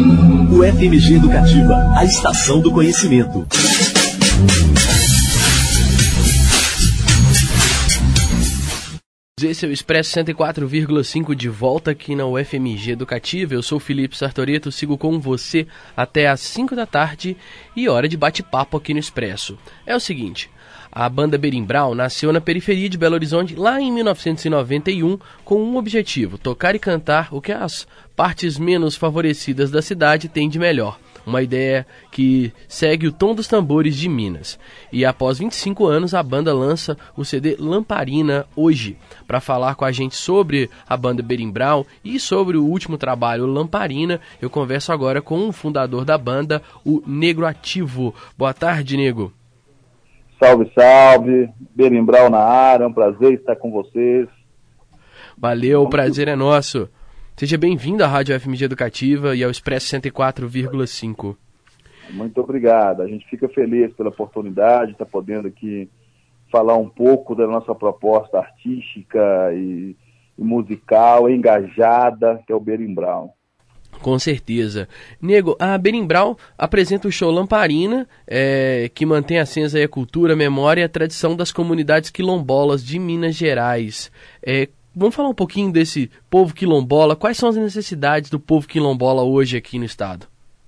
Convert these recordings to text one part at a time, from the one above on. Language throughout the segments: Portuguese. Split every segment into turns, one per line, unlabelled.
O FMG Educativa, a estação do conhecimento.
Esse é o Expresso 104,5 de volta aqui na UFMG Educativa. Eu sou o Felipe Sartoreto, sigo com você até às 5 da tarde e hora de bate-papo aqui no Expresso. É o seguinte, a banda Berimbau nasceu na periferia de Belo Horizonte lá em 1991 com um objetivo: tocar e cantar o que as partes menos favorecidas da cidade têm de melhor. Uma ideia que segue o tom dos tambores de Minas. E após 25 anos, a banda lança o CD Lamparina hoje. Para falar com a gente sobre a banda Berimbau e sobre o último trabalho Lamparina, eu converso agora com o fundador da banda, o Negro Ativo. Boa tarde, Nego.
Salve, salve. Berimbau na área, é um prazer estar com vocês.
Valeu, o prazer é nosso. Seja bem-vindo à Rádio FMG Educativa e ao Expresso 104,5.
Muito obrigado. A gente fica feliz pela oportunidade de estar podendo aqui falar um pouco da nossa proposta artística e musical, engajada, que é o Berimbau.
Com certeza. Nego, a Berimbau apresenta o show Lamparina, que mantém acesa a cultura, a memória e a tradição das comunidades quilombolas de Minas Gerais. Vamos falar um pouquinho desse povo quilombola. Quais são as necessidades do povo quilombola hoje aqui no estado?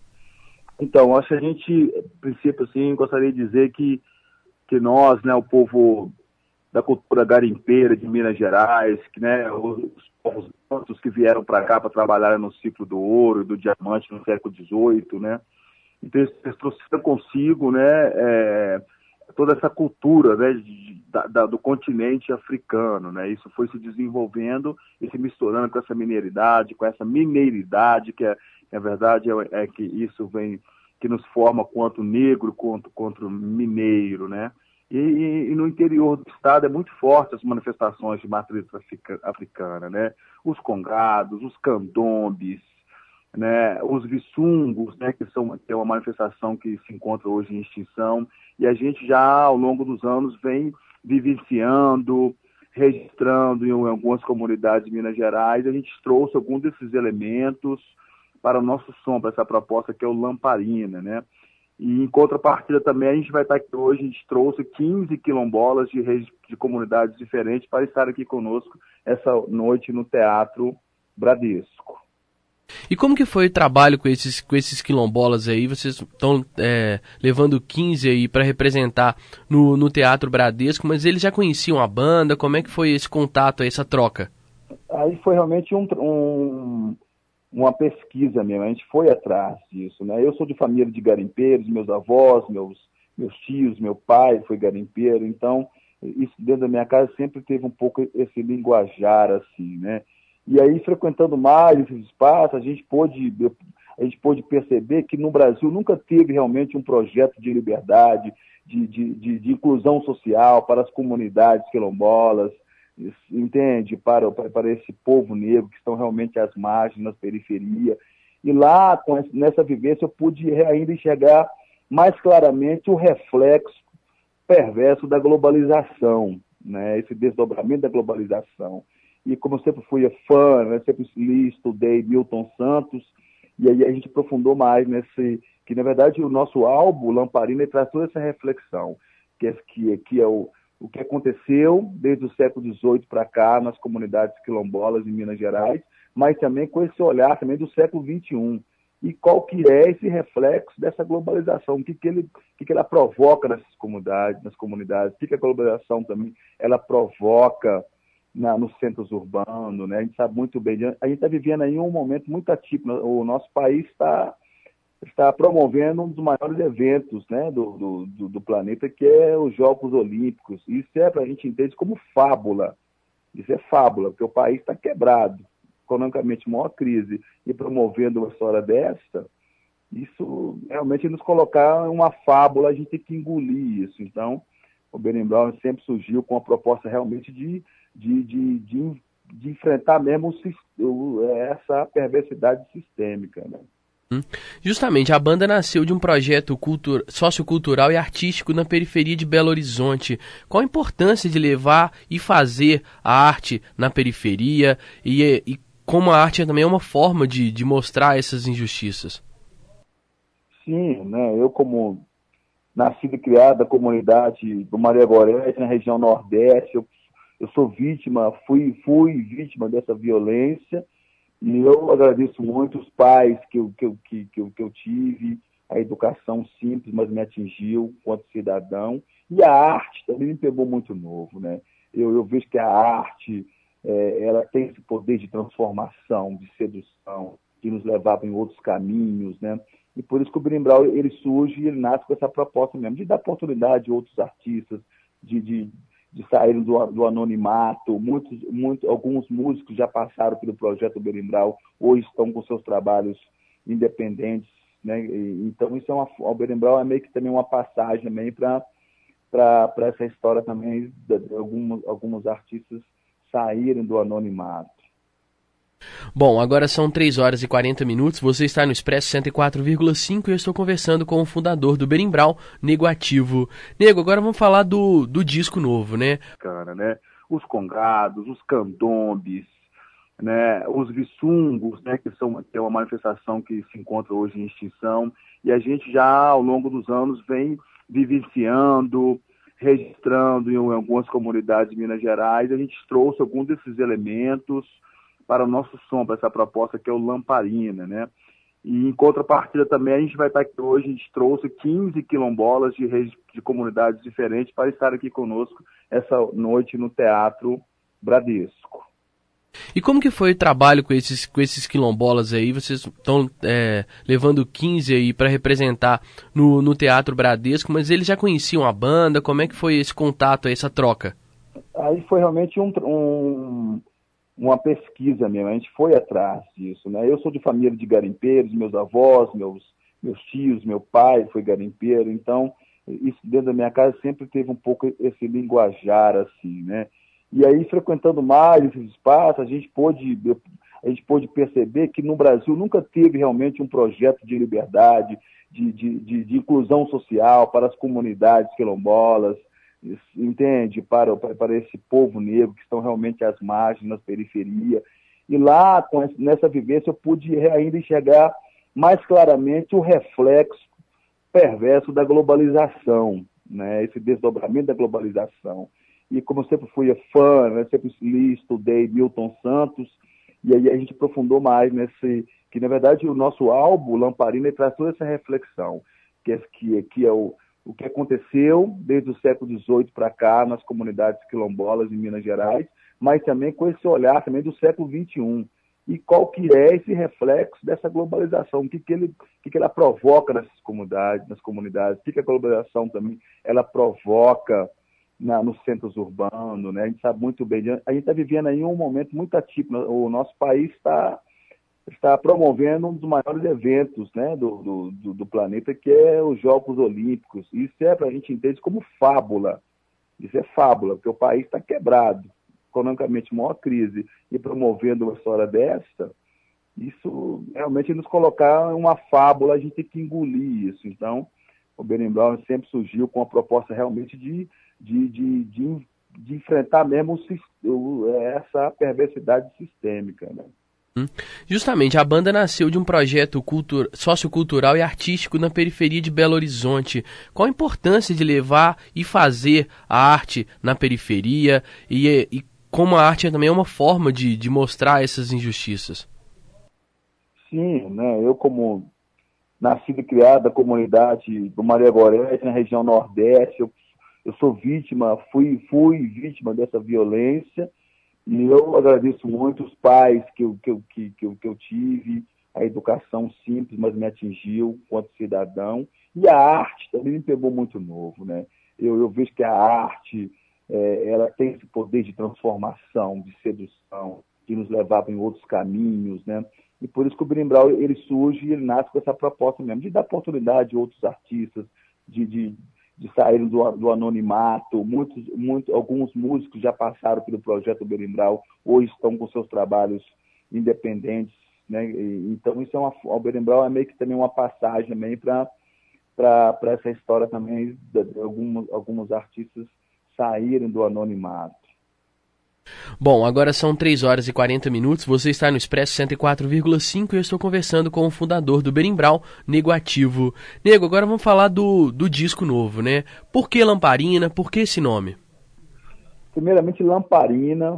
Então, acho que a gente, a princípio, assim, gostaria de dizer que nós, né, o povo da cultura garimpeira de Minas Gerais, que, né, os povos tantos que vieram para cá para trabalhar no ciclo do ouro e do diamante no século XVIII, né? Então, eles trouxeram consigo, né, toda essa cultura, né, do continente africano, né? Isso foi se desenvolvendo e se misturando com essa mineiridade, que na verdade é que isso vem, que nos forma quanto negro, quanto mineiro, né? E no interior do estado é muito forte as manifestações de matriz africana, né? Os congados, os candombes, né, os viçungos, né, que é uma manifestação que se encontra hoje em extinção, e a gente já ao longo dos anos vem vivenciando, registrando em algumas comunidades de Minas Gerais. A gente trouxe alguns desses elementos para o nosso som, para essa proposta que é o Lamparina, né? E em contrapartida também a gente vai estar aqui hoje, a gente trouxe 15 quilombolas de comunidades diferentes para estar aqui conosco essa noite no Teatro Bradesco.
E como que foi o trabalho com esses quilombolas aí? Vocês estão levando 15 aí para representar no Teatro Bradesco, mas eles já conheciam a banda? Como é que foi esse contato, essa troca?
Aí foi realmente uma pesquisa mesmo, a gente foi atrás disso, né? Eu sou de família de garimpeiros, meus avós, meus tios, meu pai foi garimpeiro, então isso dentro da minha casa sempre teve um pouco esse linguajar assim, né? E aí, frequentando mais esses espaços, a gente pôde perceber que no Brasil nunca teve realmente um projeto de liberdade, de inclusão social para as comunidades quilombolas, entende? Para esse povo negro que estão realmente às margens, nas periferias. E lá, nessa vivência, eu pude ainda enxergar mais claramente o reflexo perverso da globalização, né? Esse desdobramento da globalização. E como eu sempre fui fã, né, sempre li, estudei Milton Santos, e aí a gente aprofundou mais que na verdade o nosso álbum, Lamparina, traz toda essa reflexão, que é o que aconteceu desde o século XVIII para cá nas comunidades quilombolas em Minas Gerais, mas também com esse olhar também do século XXI. E qual que é esse reflexo dessa globalização? O que ela provoca nas comunidades? O que a globalização também ela provoca nos centros urbanos, né? A gente sabe muito bem, a gente está vivendo aí um momento muito atípico. O nosso país está promovendo um dos maiores eventos, né, do planeta, que é os Jogos Olímpicos. Isso é para a gente entender como fábula. Isso é fábula, porque o país está quebrado, economicamente maior crise, e promovendo uma história dessa, isso realmente nos colocar em uma fábula, a gente tem que engolir isso. Então, o Berimbau sempre surgiu com a proposta realmente de enfrentar mesmo essa perversidade sistêmica, né?
Justamente, a banda nasceu de um projeto sociocultural e artístico na periferia de Belo Horizonte. Qual a importância de levar e fazer a arte na periferia e como a arte também é uma forma de mostrar essas injustiças.
Sim, né? Eu como nascido e criado na comunidade do Maria Gorete, na região Nordeste, eu sou vítima, fui vítima dessa violência, e eu agradeço muito os pais que eu tive, a educação simples, mas me atingiu enquanto cidadão, e a arte também me pegou muito novo, né? Eu vejo que a arte, ela tem esse poder de transformação, de sedução, de nos levar em outros caminhos, né? E por isso que o Berimbau, ele surge e ele nasce com essa proposta mesmo, de dar oportunidade a outros artistas, de saírem do anonimato. Alguns músicos já passaram pelo projeto Berimbau, ou estão com seus trabalhos independentes, né? Então, o Berimbau é meio que também uma passagem também para essa história também de alguns artistas saírem do anonimato.
Bom, agora são 3 horas e 40 minutos, você está no Expresso 104,5 e eu estou conversando com o fundador do Berimbau, Nego Ativo. Nego, agora vamos falar do disco novo, né?
Cara, né? Os congados, os candombes, né? Os viçungos, né? Que é uma manifestação que se encontra hoje em extinção, e a gente já ao longo dos anos vem vivenciando, registrando em algumas comunidades de Minas Gerais. A gente trouxe alguns desses elementos para o nosso som, para essa proposta que é o Lamparina, né? E em contrapartida também a gente vai estar aqui hoje, a gente trouxe 15 quilombolas de comunidades diferentes para estar aqui conosco essa noite no Teatro Bradesco.
E como que foi o trabalho com esses quilombolas aí? Vocês estão levando 15 aí para representar no Teatro Bradesco, mas eles já conheciam a banda? Como é que foi esse contato, essa troca?
Aí foi realmente uma pesquisa mesmo, a gente foi atrás disso, né? Eu sou de família de garimpeiros, meus avós, meus tios, meu pai foi garimpeiro, então isso dentro da minha casa sempre teve um pouco esse linguajar assim, né? E aí, frequentando mais esses espaços, a gente pôde perceber que no Brasil nunca teve realmente um projeto de liberdade, de inclusão social para as comunidades quilombolas, entende? Para esse povo negro que estão realmente às margens, nas periferias. E lá, nessa vivência, eu pude ainda enxergar mais claramente o reflexo perverso da globalização, né? Esse desdobramento da globalização. E como eu sempre fui fã, né? Sempre li, estudei Milton Santos, e aí a gente aprofundou mais que na verdade o nosso álbum, Lamparina, traz toda essa reflexão, que é o que aconteceu desde o século XVIII para cá nas comunidades quilombolas em Minas Gerais, mas também com esse olhar também do século XXI. E qual que é esse reflexo dessa globalização? O que ela provoca nas comunidades? O que a globalização também ela provoca nos centros urbanos, né? A gente sabe muito bem. A gente está vivendo aí um momento muito atípico. O nosso país está promovendo um dos maiores eventos, né, do planeta, que é os Jogos Olímpicos. Isso para a gente entender como fábula. Isso é fábula, porque o país está quebrado, economicamente maior crise, e promovendo uma história dessa, isso realmente nos colocar em uma fábula, a gente tem que engolir isso. Então, o Berimbau sempre surgiu com a proposta realmente de enfrentar mesmo essa perversidade sistêmica, né?
Justamente, a banda nasceu de um projeto sociocultural e artístico na periferia de Belo Horizonte. Qual a importância de levar e fazer a arte na periferia e como a arte também é uma forma de mostrar essas injustiças?
Sim, né? Eu como nascido e criado na comunidade do Maria Gorete, na região Nordeste, eu sou vítima, fui vítima dessa violência, e eu agradeço muito os pais que eu tive, a educação simples, mas me atingiu enquanto cidadão, e a arte também me pegou muito novo, né? Eu vejo que a arte, ela tem esse poder de transformação, de sedução, de nos levar em outros caminhos, né? E por isso que o Berimbau, ele surge e ele nasce com essa proposta mesmo, de dar oportunidade a outros artistas, de saírem do anonimato. Alguns músicos já passaram pelo projeto Berimbau, ou estão com seus trabalhos independentes, né? Então, o Berimbau é meio que também uma passagem também para essa história também de alguns artistas saírem do anonimato.
Bom, agora são 3 horas e 40 minutos, você está no Expresso 104,5 e eu estou conversando com o fundador do Berimbau, Nego Ativo. Nego, agora vamos falar do disco novo, né? Por que Lamparina? Por que esse nome?
Primeiramente, lamparina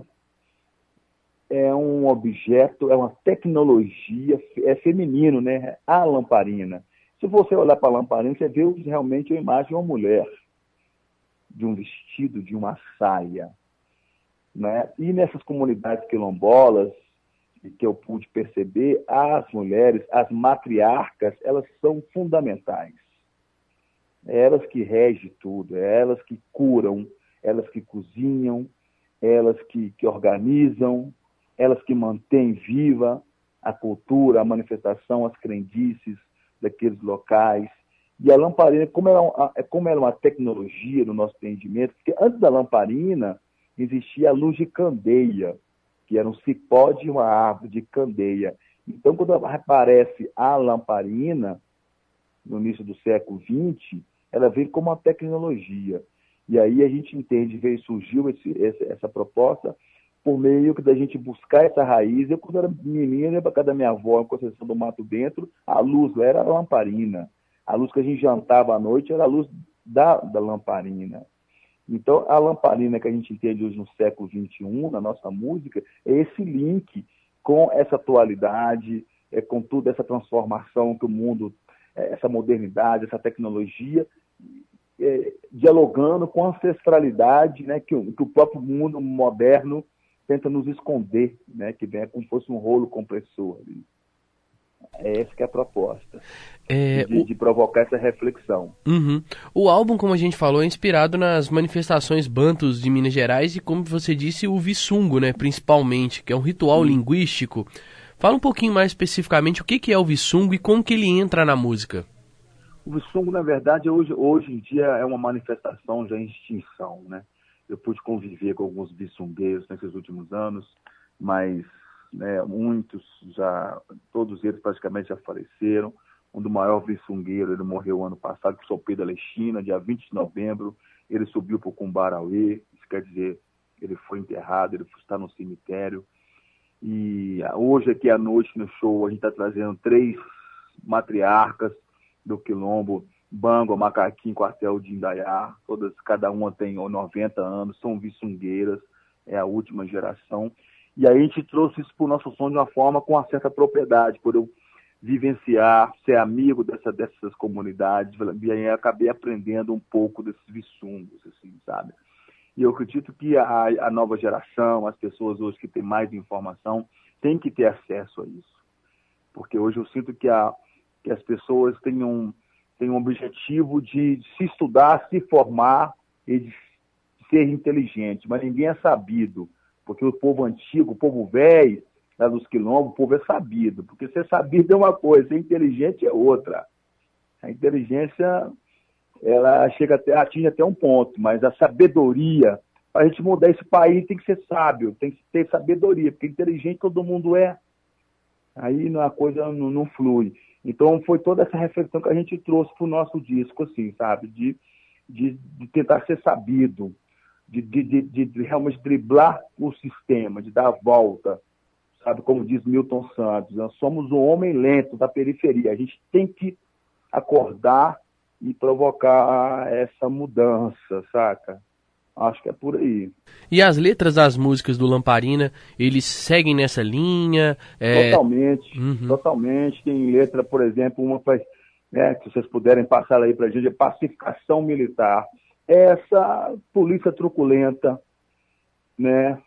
é um objeto, é uma tecnologia, é feminino, né? A lamparina. Se você olhar para a lamparina, você vê realmente a imagem de uma mulher, de um vestido, de uma saia. Né? E nessas comunidades quilombolas, que eu pude perceber, as mulheres, as matriarcas, elas são fundamentais. É elas que regem tudo, é elas que curam, elas que cozinham, elas que organizam, elas que mantêm viva a cultura, a manifestação, as crendices daqueles locais. E a lamparina, como ela é uma tecnologia no nosso entendimento, porque antes da lamparina, existia a luz de candeia, que era um cipó de uma árvore de candeia. Então, quando aparece a lamparina, no início do século XX, ela veio como uma tecnologia. E aí a gente entende, surgiu essa proposta por meio da gente buscar essa raiz. Eu, quando era menina, ia para casa da minha avó, em Conceição do Mato Dentro, a luz era a lamparina. A luz que a gente jantava à noite era a luz da lamparina. Então, a lamparina que a gente entende hoje no século XXI, na nossa música, é esse link com essa atualidade, com toda essa transformação que o mundo, essa modernidade, essa tecnologia, dialogando com a ancestralidade, né, que o próprio mundo moderno tenta nos esconder, né, que vem como se fosse um rolo compressor. Essa que é a proposta, de provocar essa reflexão.
Uhum. O álbum, como a gente falou, é inspirado nas manifestações bantus de Minas Gerais e, como você disse, o Vissungo, né, principalmente, que é um ritual linguístico. Fala um pouquinho mais especificamente o que é o Vissungo e como que ele entra na música.
O Vissungo, na verdade, hoje em dia é uma manifestação já em extinção, né? Eu pude conviver com alguns vissungueiros nesses últimos anos, mas muitos todos eles praticamente já faleceram. Um do maior vissungueiro, ele morreu ano passado, que foi o Pedro Alexina, dia 20 de novembro, ele subiu para o Cumbarauê, isso quer dizer, ele foi enterrado, ele está no cemitério. E hoje, aqui à noite, no show, a gente está trazendo 3 matriarcas do Quilombo, Bango, Macaquinho, Quartel de Indaiá, cada uma tem 90 anos, são vissungueiras, é a última geração. E aí a gente trouxe isso para o nosso som de uma forma com uma certa propriedade, por eu vivenciar, ser amigo dessas comunidades, e aí eu acabei aprendendo um pouco desses vissungos, assim, sabe? E eu acredito que a nova geração, as pessoas hoje que têm mais informação, têm que ter acesso a isso. Porque hoje eu sinto que as pessoas têm um objetivo de se estudar, se formar e de ser inteligente, mas ninguém é sabido. Porque o povo antigo, o povo velho, lá dos quilombos, o povo é sabido. Porque ser sabido é uma coisa, ser inteligente é outra. A inteligência, ela atinge até um ponto, mas a sabedoria, para a gente mudar esse país, tem que ser sábio, tem que ter sabedoria, porque inteligente todo mundo é. Aí a coisa não flui. Então foi toda essa reflexão que a gente trouxe para o nosso disco, assim, sabe? De tentar ser sabido, de realmente driblar o sistema, de dar a volta, sabe? Como diz Milton Santos, nós somos o homem lento da periferia. A gente tem que acordar e provocar essa mudança, saca? Acho que é por aí.
E as letras das músicas do Lamparina, eles seguem nessa linha?
Totalmente, totalmente. Tem letra, por exemplo, uma que vocês puderem passar aí pra gente, é pacificação militar. Essa polícia truculenta, né?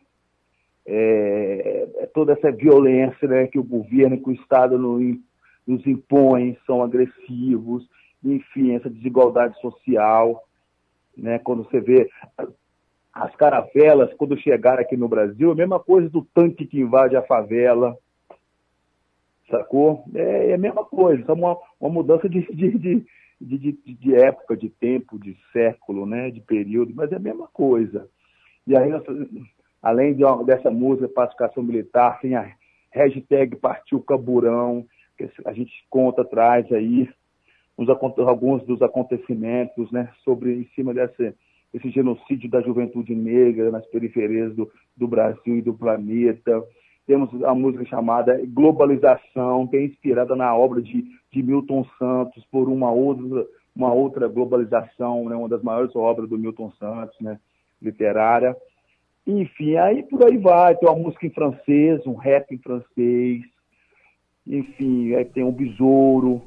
Toda essa violência, né, que o governo e que o Estado nos impõem, são agressivos, enfim, essa desigualdade social, né? Quando você vê as caravelas, quando chegaram aqui no Brasil, a mesma coisa do tanque que invade a favela, sacou? É a mesma coisa, é uma mudança de época, de tempo, de século, né? De período, mas é a mesma coisa. E aí, além dessa música Pacificação Militar, tem a hashtag Partiu Camburão, que a gente conta atrás aí alguns dos acontecimentos, né? Em cima esse genocídio da juventude negra nas periferias do Brasil e do planeta. Temos a música chamada Globalização, que é inspirada na obra de Milton Santos, por uma outra globalização, né, uma das maiores obras do Milton Santos, né, literária. Enfim, aí por aí vai. Tem uma música em francês, um rap em francês. Enfim, aí tem um besouro.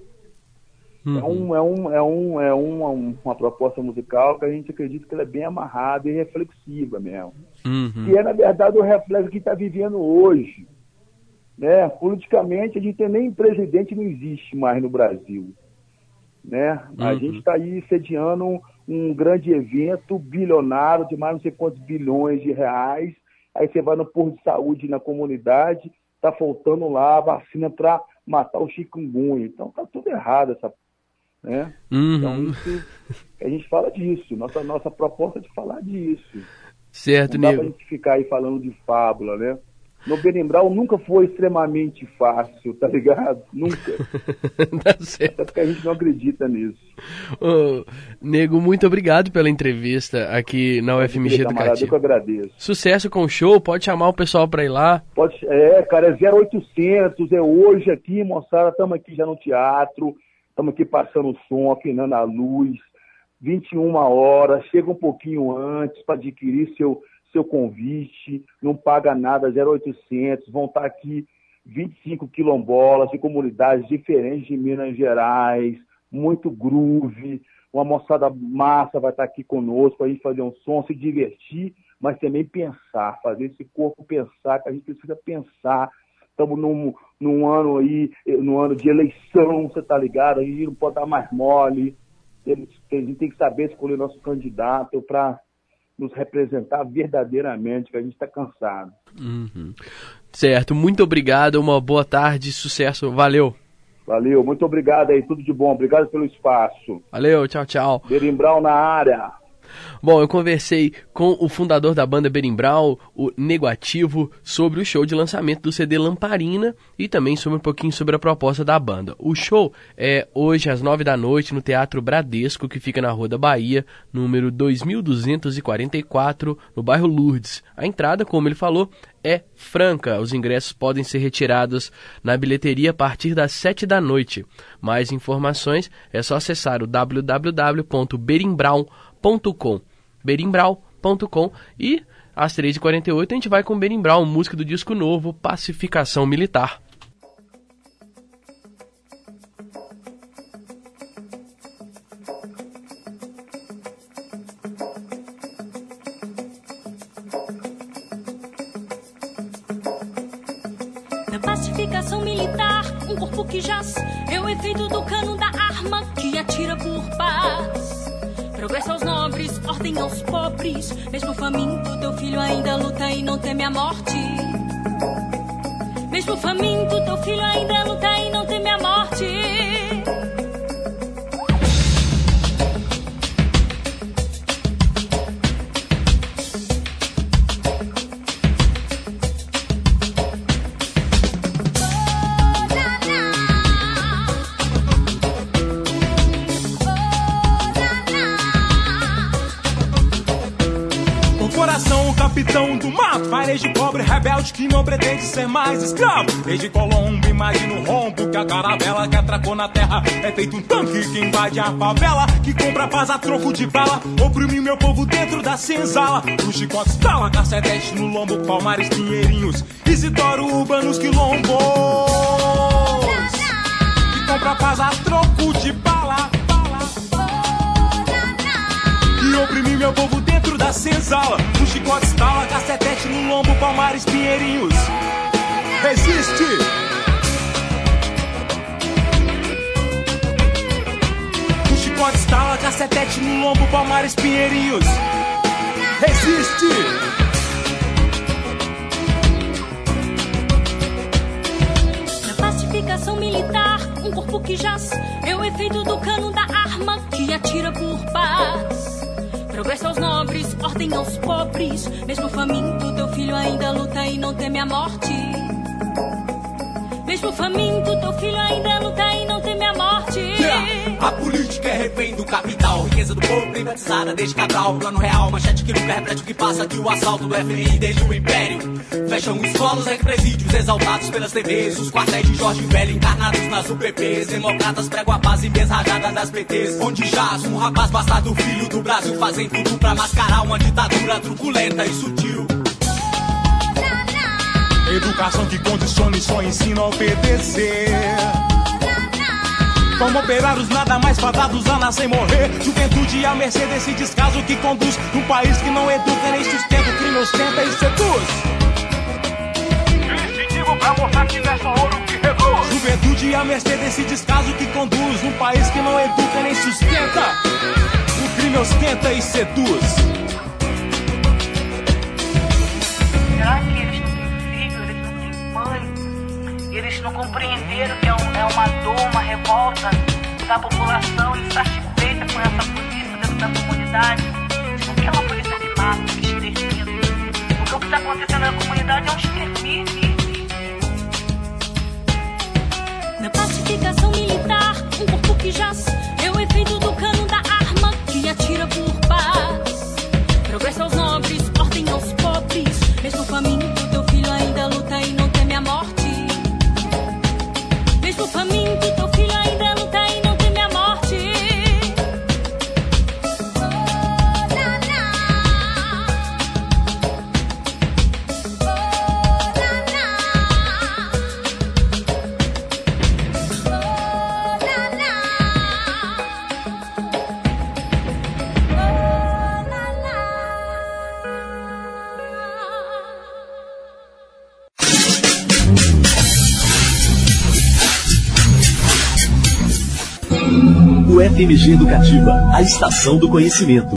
Uhum. Uma proposta musical que a gente acredita que ela é bem amarrada e reflexiva mesmo.
Uhum.
Que é, na verdade, o reflexo que está vivendo hoje. Né? Politicamente, a gente nem presidente não existe mais no Brasil. Né?
Uhum.
A gente está aí sediando um grande evento bilionário de mais não sei quantos bilhões de reais. Aí você vai no posto de saúde na comunidade, está faltando lá a vacina para matar o chikungunya. Então está tudo errado essa. Né?
Uhum.
Então a gente fala disso. Nossa proposta é de falar disso.
Certo,
não dá
Nego.
pra gente ficar aí falando de fábula, né? No Berimbau nunca foi extremamente fácil, tá ligado? Nunca.
Tá certo.
Até porque a gente não acredita nisso.
Ô, Nego, muito obrigado pela entrevista aqui na UFMG Educativa.
Eu que agradeço.
Sucesso com o show, pode chamar o pessoal pra ir lá.
Pode, cara, é 0800, é hoje aqui, moçada, estamos aqui já no teatro, estamos aqui passando o som, afinando a luz, 21 horas, chega um pouquinho antes para adquirir seu convite, não paga nada, 0800, vão estar aqui 25 quilombolas de comunidades diferentes de Minas Gerais, muito groove, uma moçada massa vai estar aqui conosco para a gente fazer um som, se divertir, mas também pensar, fazer esse corpo pensar, que a gente precisa pensar. Estamos num ano aí, no ano de eleição, você tá ligado? A gente não pode dar mais mole, a gente tem que saber escolher nosso candidato para nos representar verdadeiramente, que a gente está cansado.
Uhum. Certo, muito obrigado, uma boa tarde, sucesso, valeu.
Valeu, muito obrigado aí, tudo de bom, obrigado pelo espaço.
Valeu, tchau, tchau.
Berimbau na área.
Bom, eu conversei com o fundador da banda Berimbau, o Nego Ativo, sobre o show de lançamento do CD Lamparina e também sobre um pouquinho sobre a proposta da banda. O show é hoje às 21h no Teatro Bradesco, que fica na Rua da Bahia, número 2244, no bairro Lourdes. A entrada, como ele falou, é franca. Os ingressos podem ser retirados na bilheteria a partir das 19h. Mais informações é só acessar o www.berimbau.com e às 3h48 a gente vai com Berimbau, música do disco novo Pacificação Militar.
Na pacificação militar, um corpo que jaz é o efeito do cano da arma que atira por paz. Progresso aos nobres, ordem aos pobres. Mesmo faminto, teu filho ainda luta e não teme a morte. Mesmo faminto, teu filho ainda luta e não teme a morte.
Capitão do mato, varejo pobre, rebelde que não pretende ser mais escravo. Desde Colombo, imagina o rombo que a caravela que atracou na terra é feito um tanque que invade a favela, que compra paz a troco de bala, oprime meu povo dentro da senzala. O chicote estala, cacetete no lombo, Palmares, Pinheirinhos, Isidoro, Urbanos, Quilombos, que compra paz a troco de bala, que oprime meu povo dentro da senzala. O chicote estala, cacetete no lombo, Palmares, Pinheirinhos. Resiste! O chicote estala, cacetete no lombo, Palmares, Pinheirinhos. Resiste!
Na pacificação militar, um corpo que jaz é o efeito do cano da arma que atira por paz. Progresso aos nobres, ordem aos pobres. Mesmo faminto, teu filho ainda luta e não teme a morte. Mesmo faminto, teu filho ainda luta e não teme a morte.
A política é refém do capital,
riqueza do povo privatizada desde Cabral. Plano real, manchete que nunca repete o que passa aqui. O assalto do FMI desde o Império. Fecham escolas e presídios exaltados pelas TVs. Os quartéis de Jorge Velho encarnados nas UPPs. Democratas pregam a paz em vez rajada das PTs. Onde jaz um rapaz bastardo, filho do Brasil, fazem tudo pra mascarar uma ditadura truculenta e sutil.
Educação que condiciona e só ensina a obedecer. Como operários nada mais fadados a nascer e morrer. Juventude à mercê desse descaso que conduz num país que não educa nem sustenta. O crime ostenta e seduz. Distintivo pra mostrar que não é só ouro que reduz. Juventude à mercê desse descaso que conduz num país que não educa nem sustenta. O crime ostenta e seduz.
Será que eles não têm filho, eles não têm mãe? Eles não compreenderam que é uma dor, uma revolta da população insatisfeita com essa polícia dentro da comunidade. Não quer uma polícia que mata, que extermina. Porque o que está acontecendo na comunidade é um extermínio.
Na pacificação militar, um corpo que jaz é o efeito do cano da arma que atira por paz. Progresso aos nobres, ordem aos pobres. Mesmo faminto, teu filho ainda luta e não teme a morte. Mesmo faminto, teu filho ainda luta e não teme a morte. Oh, na, na. Oh, na, na. Oh, na, na. Oh, na, na.
O FMG Educativa, a estação do conhecimento.